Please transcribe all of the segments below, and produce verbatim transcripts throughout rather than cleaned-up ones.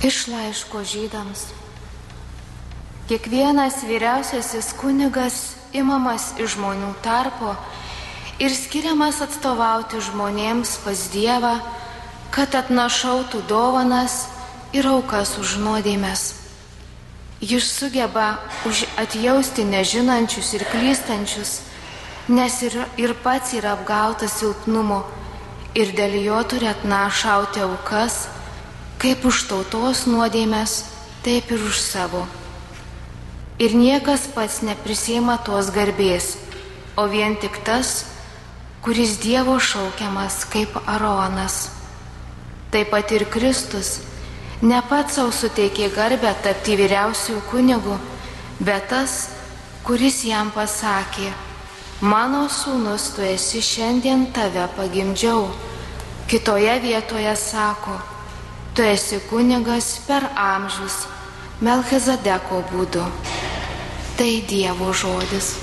Iš laiško žydams. Kiekvienas vyriausiasis kunigas imamas iš žmonių tarpo ir skiriamas atstovauti žmonėms pas Dievą, kad atnašautų dovanas ir aukas už nuodėmes. Jis sugeba atjausti nežinančius ir klystančius, nes ir, ir pats yra apgautas silpnumo ir dėl jo turi atnašauti aukas, kaip už tautos nuodėmes, taip ir už savo. Ir niekas pats neprisiima tos garbės, o vien tik tas, kuris Dievo šaukiamas kaip Aronas. Taip pat ir Kristus ne pats savo suteikė garbę tapti vyriausiųjų kunigų, bet tas, kuris jam pasakė: mano sūnus, tu esi, šiandien tave pagimdžiau. Kitoje vietoje sako: tu esi kunigas per amžius Melchizedeko būdu. Tai Dievo žodis.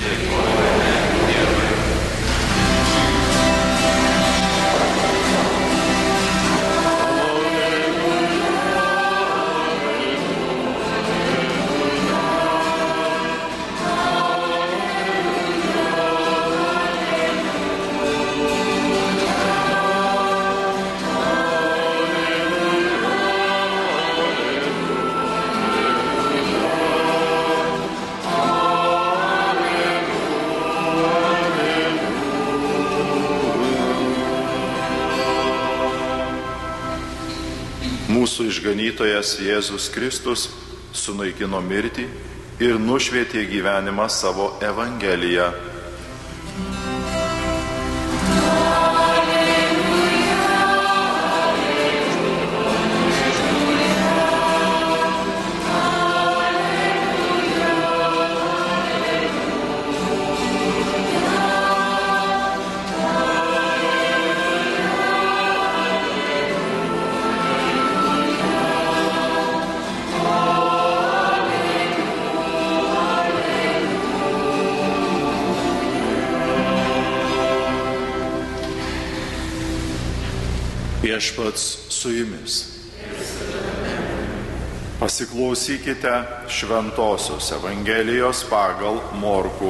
Mūsų išganytojas Jėzus Kristus sunaikino mirtį ir nušvietė gyvenimą savo Evangeliją. Viešpats su jumis. Pasiklausykite šventosios Evangelijos pagal Morkų.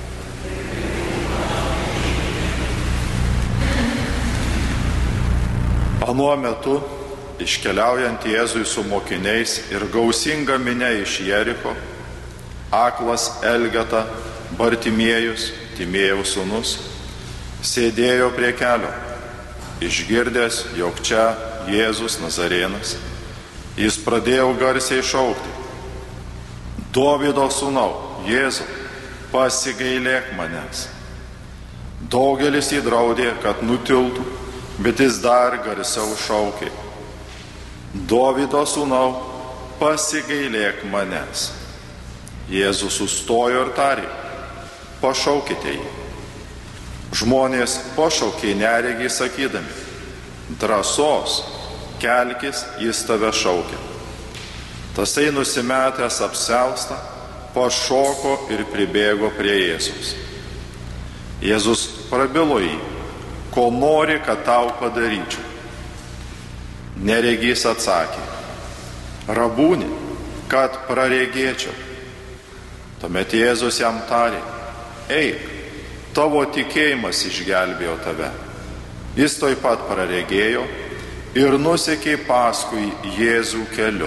Anuo metu, iškeliaujant Jėzui su mokiniais ir gausinga minia iš Jericho, aklas Elgeta, Bartimiejus, Timėjaus sūnus, sėdėjo prie kelio. Išgirdęs, jog čia Jėzus Nazarėnas, jis pradėjo garsiai šaukti: Dovydo sūnau, Jėzau, pasigailėk manęs. Daugelis jį draudė, kad nutiltų, bet jis dar garsiau šaukė: Dovydo sūnau, pasigailėk manęs. Jėzus sustojo ir tarė: pašaukite jį. Žmonės pašaukė neregį sakydami: drąsos, kelkis, jis tave šaukia. Tasai nusimetęs apsiaustą, pašoko ir pribėgo prie Jėzus. Jėzus prabilo jį: ko nori, kad tau padaryčiau? Neregys atsakė: rabūni, kad praregėčiau. Tuomet Jėzus jam tarė: eik, tavo tikėjimas išgelbėjo tave. Jis tuoj pat praregėjo ir nusekė paskui Jėzų keliu.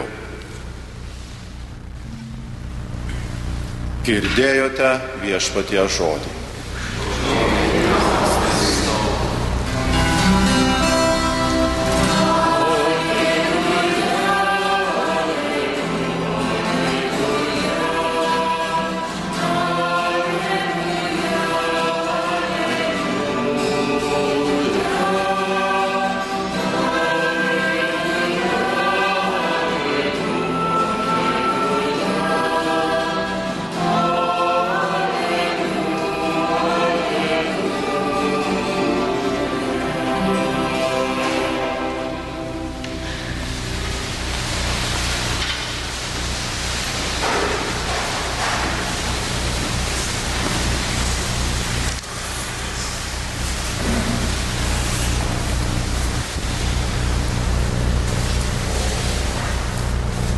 Girdėjote Viešpaties žodį.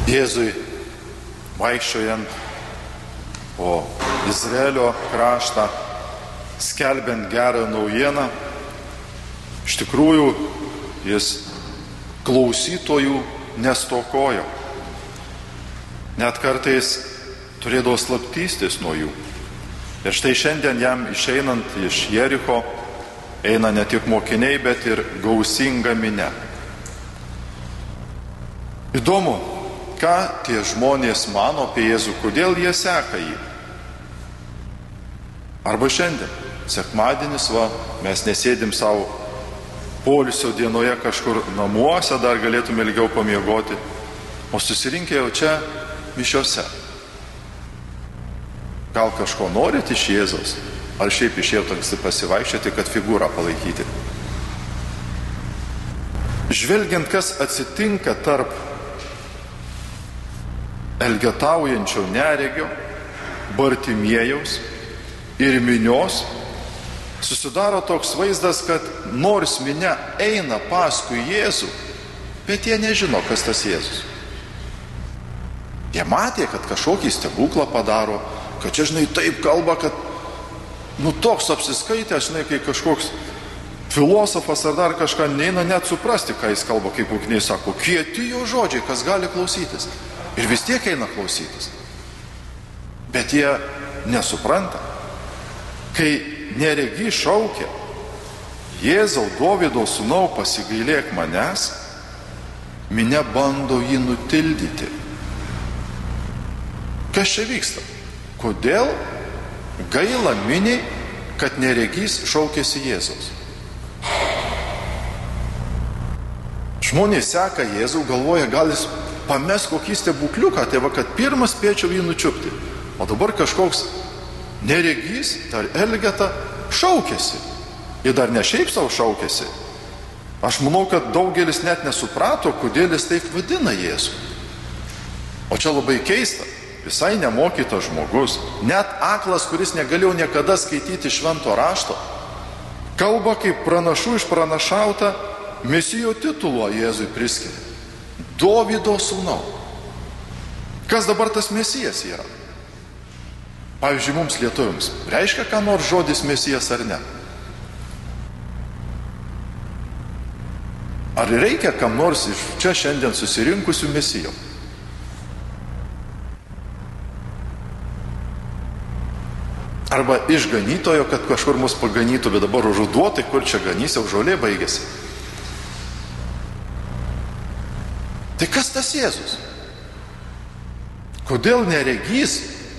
Jėzui vaikščiojant po Izraelio kraštą, skelbiant gerą naujieną, iš tikrųjų jis klausytojų nestokojo. Net kartais turėdavo slaptystis nuo jų. Ir štai šiandien jam išeinant iš Jericho eina ne tik mokiniai, bet ir gausinga minia. Įdomu, ką tie žmonės mano apie Jėzų, kodėl jie seka jį. Arba šiandien, sekmadienis, va, mes nesėdim savo poilsio dienoje kažkur namuose, dar galėtume ilgiau pamiegoti, o susirinkę jau čia mišiose. Gal kažko norit iš Jėzaus, ar šiaip išėjot anksti pasivaikščioti, kad figūrą palaikyti. Žvelgiant, kas atsitinka tarp elgetaujančio neregio, Bartimiejaus ir minios, susidaro toks vaizdas, kad nors minia eina paskui Jėzų, bet jie nežino, kas tas Jėzus. Jie matė, kad kažkokį stebuklą padaro, kad čia, žinai, taip kalba, kad, nu, toks apsiskaitęs, žinai, kai kažkoks filosofas ar dar kažką neina net suprasti, ką jis kalba, kaip mokiniai sako, kieti jo žodžiai, kas gali klausytis. Ir vis tiek eina klausytis. Bet jie nesupranta. Kai neregys šaukia, Jėzau, Dovydo sūnau, pasigailėk manęs, minia bando jį nutildyti. Kas čia vyksta? Kodėl gaila miniai, kad neregys šaukėsi Jėzaus? Žmonės seka Jėzų, galvoja, gal jis pames kokį stebukliuką, tai va, kad pirmas spėčiau jį nučiupti. O dabar kažkoks neregys, dar elgeta, šaukėsi. Ir dar ne šiaip savo šaukėsi. Aš manau, kad daugelis net nesuprato, kodėl jis taip vadina Jėzų. O čia labai keista. Visai nemokytas žmogus, net aklas, kuris negalėjo niekada skaityti švento rašto, kalba kaip pranašų išpranašauta, Mesijo titulo Jėzui priskiria. Dovydo sūnau. Kas dabar tas Mesijas yra? Pavyzdžiui, mums lietuviams reiškia ką nors žodis Mesijas ar ne? Ar reikia kam nors iš čia šiandien susirinkusių Mesijų? Arba išganytojo, kad kažkur mus paganytų, bet dabar ruduo, tai kur čia ganysiau, žolė baigėsi. Tai kas tas Jėzus? Kodėl neregys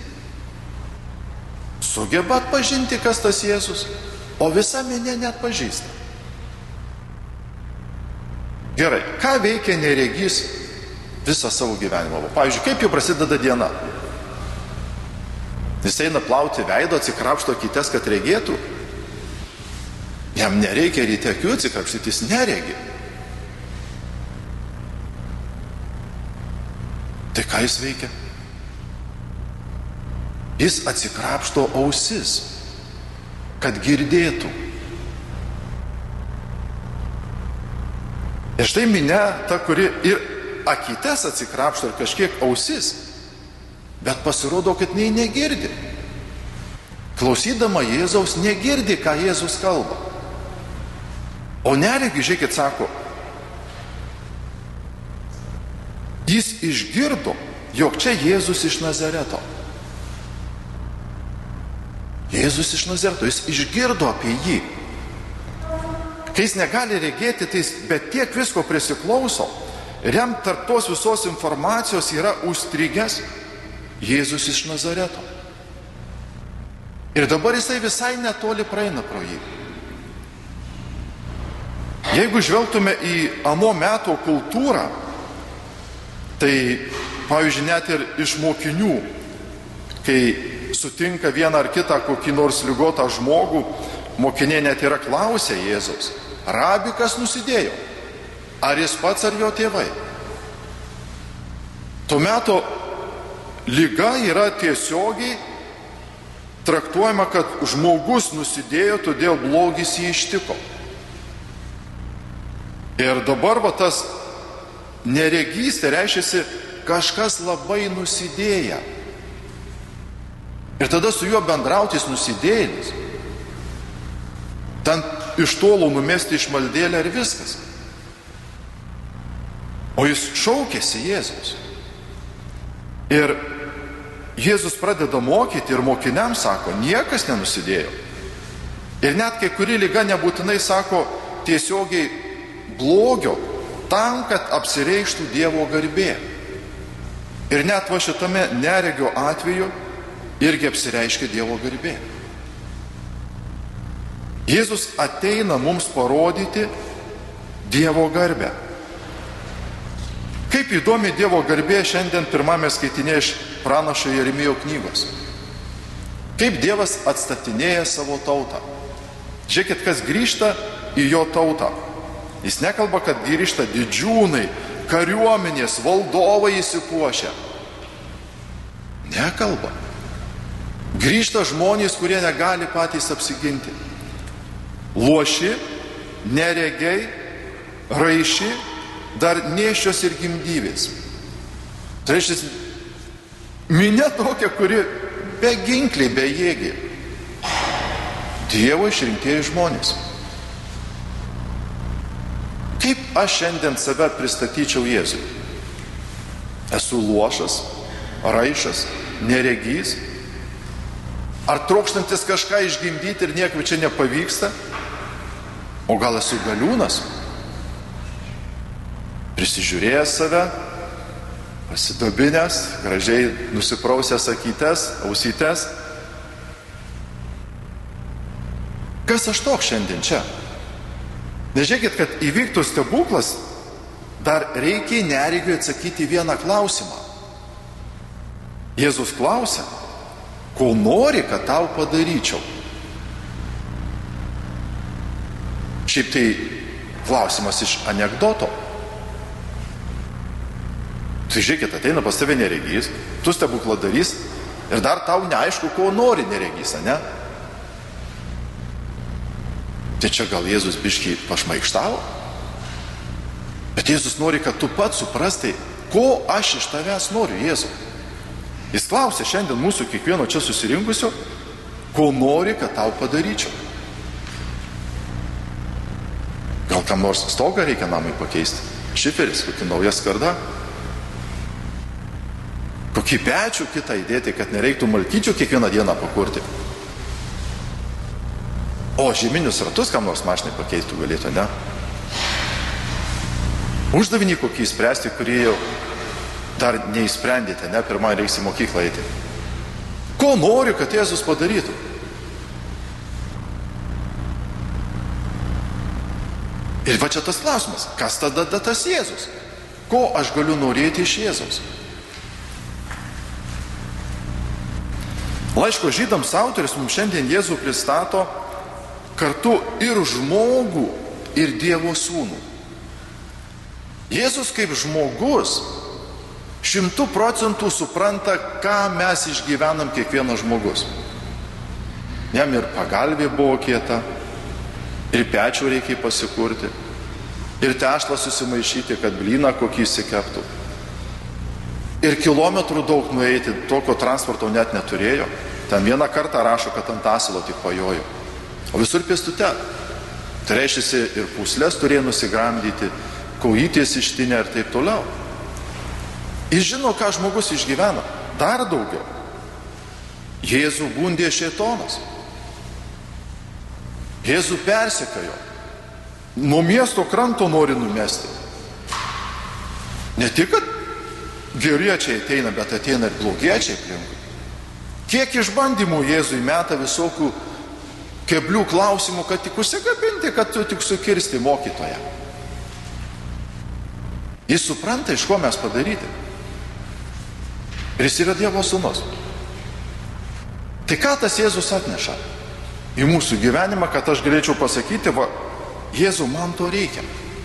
sugeba atpažinti, kas tas Jėzus, o visa minia net pažįsta? Gerai, ką veikia neregys visą savo gyvenimą? Pavyzdžiui, kaip jau prasideda diena? Jis eina plauti veido, atsikrapšto kites, kad regėtų. Jam nereikia ryte akių atsikrapštyti, jis neregi. Tai ką jis veikia? Jis atsikrapšto ausis, kad girdėtų. Ir štai minia ta, kuri ir akytes atsikrapšto ir kažkiek ausis, bet pasirodo, kad nei negirdi. Klausydama Jėzaus negirdi, ką Jėzus kalba. O neregi, žiūrėkit, sako, jis išgirdo, jog čia Jėzus iš Nazareto. Jėzus iš Nazareto, jis išgirdo apie jį. Kai jis negali regėti, tai jis bet tiek visko prisiklauso. Ir jam tarp tos visos informacijos yra užstrigęs Jėzus iš Nazareto. Ir dabar jisai visai netoli praeina pro jį. Jeigu žvelgtume į ano meto kultūrą, tai, pavyzdžiui, net ir iš mokinių, kai sutinka vieną ar kitą kokį nors ligotą žmogų, mokiniai net yra klausę Jėzaus, rabi, kas nusidėjo, ar jis pats, ar jo tėvai. Tuo metu liga yra tiesiogiai traktuojama, kad žmogus nusidėjo, todėl blogis jį ištiko. Ir dabar va tas neregys, tai reiškia, kažkas labai nusidėję. Ir tada su juo bendrautis nusidėjėlis. Ten iš tolo numesti iš maldėlę ir viskas. O jis šaukėsi Jėzaus. Ir Jėzus pradeda mokyti ir mokiniams sako, niekas nenusidėjo. Ir net kai kuri liga nebūtinai sako tiesiogiai blogio, tam, kad apsireikštų Dievo garbė. Ir net va šitame neregio atveju irgi apsireiškia Dievo garbė. Jėzus ateina mums parodyti Dievo garbę. Kaip įdomi Dievo garbė šiandien pirmame skaitinėje iš pranašo Jeremijo knygos. Kaip Dievas atstatinėja savo tautą. Žiūrėkit, kas grįžta į jo tautą. Jis nekalba, kad grįžta didžiūnai, kariuomenės, valdovai įsipuošę. Nekalba. Grįžta žmonės, kurie negali patys apsiginti. Luoši, neregiai, raiši, dar nėščios ir gimdyvės. Tai reiškia, minia tokia, kuri be ginkliai, be jėgiai. Dievo išrinktieji žmonės. Kaip aš šiandien save pristatyčiau Jėzui? Esu luošas, raišas, neregys? Ar trokštantis kažką išgimdyti ir nieko čia nepavyksta? O gal esu galiūnas? Prisižiūrėjęs save, pasidobinęs, gražiai nusiprausęs akytes, ausytes. Kas aš toks šiandien čia? Nežiūrėkit, kad įvyktų stebuklas, dar reikia neregiui atsakyti vieną klausimą. Jėzus klausia, ko nori, kad tau padaryčiau? Šiaip tai klausimas iš anekdoto. Tai žiūrėkit, ateina pas tave neregys, tu stebuklą darys ir dar tau neaišku, ko nori neregys, ne? Tai čia gal Jėzus biškį pašmaikštavo? Bet Jėzus nori, kad tu pats suprastai, ko aš iš tavęs noriu, Jėzau. Jis klausia šiandien mūsų kiekvieno čia susirinkusio, ko nori, kad tau padaryčiau. Gal kam nors stogą reikia namui pakeisti? Šiferis, kokia nauja skarda? Kokį pečių kitą įdėti, kad nereiktų malkyčių kiekvieną dieną pakurti. O žieminius ratus kam nors mašinai pakeistų galėtų, ne? Uždavinį kokį įspręsti, kurį jau dar neįsprendėte, ne? Pirmą reiks į mokyklą eiti. Ko noriu, kad Jėzus padarytų? Ir va čia tas klausimas, kas tada tas Jėzus? Ko aš galiu norėti iš Jėzaus? Laiško žydams autorius mums šiandien Jėzų pristato kartu ir žmogų, ir Dievo sūnų. Jėzus kaip žmogus šimtų procentų supranta, ką mes išgyvenam kiekvienas žmogus. Jam ir pagalvė buvo kieta, ir pečių reikia pasikurti, ir tešlą susimaišyti, kad blyną kokį įsikeptų. Ir kilometrų daug nueiti, tokio transporto net neturėjo. Ten vieną kartą rašo, kad ant asilo tik pajojo. O visur pėstute. Tai reiškia, ir puslės turėjo nusigramdyti, kojytės ištinę ir taip toliau. Jis žino, ką žmogus išgyvena. Dar daugiau. Jėzų gundė šėtonas. Jėzų persekiojo. Nuo miesto kranto nori numesti. Ne tik, kad geriečiai ateina, bet ateina ir blogiečiai aplinkui. Kiek išbandymų Jėzui meta visokių keblių klausimų, kad tik užsikabinti, kad tu tik sukirsti mokytoją. Jis supranta, iš ko mes padaryti. Ir jis yra Dievo sūnus. Tai ką tas Jėzus atneša į mūsų gyvenimą, kad aš galėčiau pasakyti, va, Jėzau, man to reikia.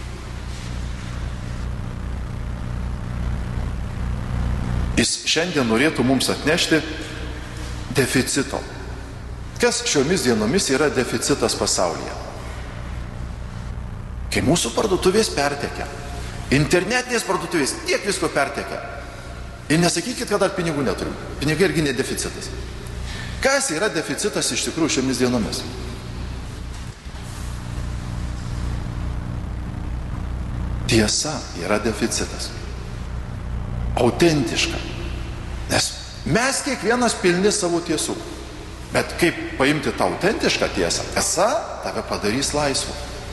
Jis šiandien norėtų mums atnešti deficito. Kas šiomis dienomis yra deficitas pasaulyje? Kai mūsų parduotuvės pertekia, internetinės parduotuvės tiek visko pertekia, Ir nesakykit, kad dar pinigų neturim. Pinigai irgi ne deficitas. Kas yra deficitas iš tikrųjų šiomis dienomis? Tiesa yra deficitas. Autentiška. Nes mes kiekvienas pilni savo tiesų. Bet kaip paimti tą autentišką tiesą? Tiesa tave padarys laisvu.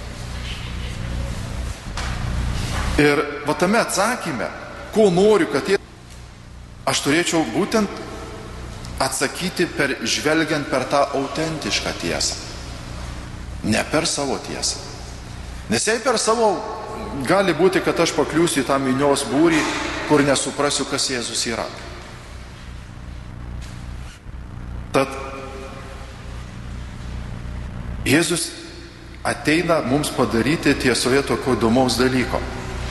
Ir va tame atsakyme, ko noriu, kad jie... Aš turėčiau būtent atsakyti per, žvelgiant per tą autentišką tiesą. Ne per savo tiesą. Nes jei per savo, gali būti, kad aš pakliūsiu į tą minios būrį, kur nesuprasiu, kas Jėzus yra. Tad Jėzus ateina mums padaryti tiesoje tokio įdomaus dalyko.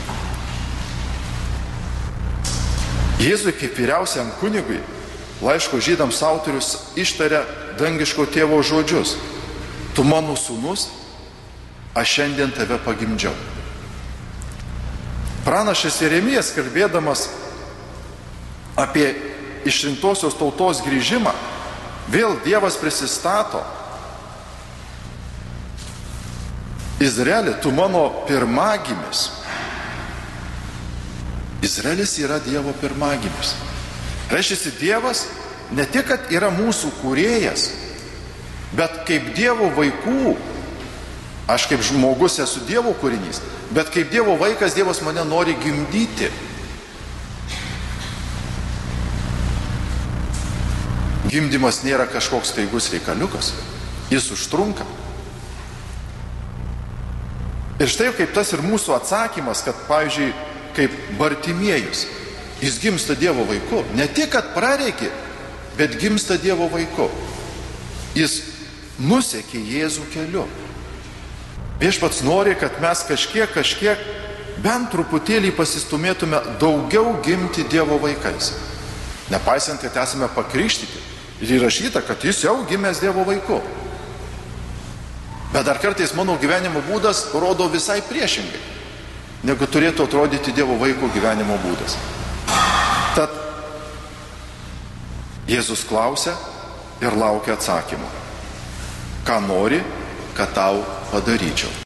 Jėzui kaip vyriausiam kunigui laiško žydams autorius ištaria dangiško tėvo žodžius. Tu mano sūnus, aš šiandien tave pagimdžiau. Pranašas Jeremijas, kalbėdamas apie išrinktosios tautos grįžimą, vėl Dievas prisistato. Izraeli, tu mano pirmagimis. Izraelis yra Dievo pirmagimis. Reiškia, Dievas ne tik, kad yra mūsų kūrėjas, bet kaip Dievo vaikų, aš kaip žmogus esu Dievo kūrinys, bet kaip Dievo vaikas Dievas mane nori gimdyti. Gimdymas nėra kažkoks staigus reikaliukas, jis užtrunka. Ir štai kaip tas ir mūsų atsakymas, kad, pavyzdžiui, kaip Bartimiejus, jis gimsta Dievo vaiku. Ne tik, kad prareiki, bet gimsta Dievo vaiku. Jis nusekė Jėzų keliu. Viešpats nori, kad mes kažkiek, kažkiek, bent truputėlį pasistumėtume daugiau gimti Dievo vaikais. Nepaisant, kad esame pakrikštyti. Ir įrašyta, kad jis jau gimęs Dievo vaiku. Bet dar kartais mano gyvenimo būdas rodo visai priešingai, negu turėtų atrodyti Dievo vaiko gyvenimo būdas. Tad Jėzus klausia ir laukia atsakymų. Ką nori, kad tau padaryčiau?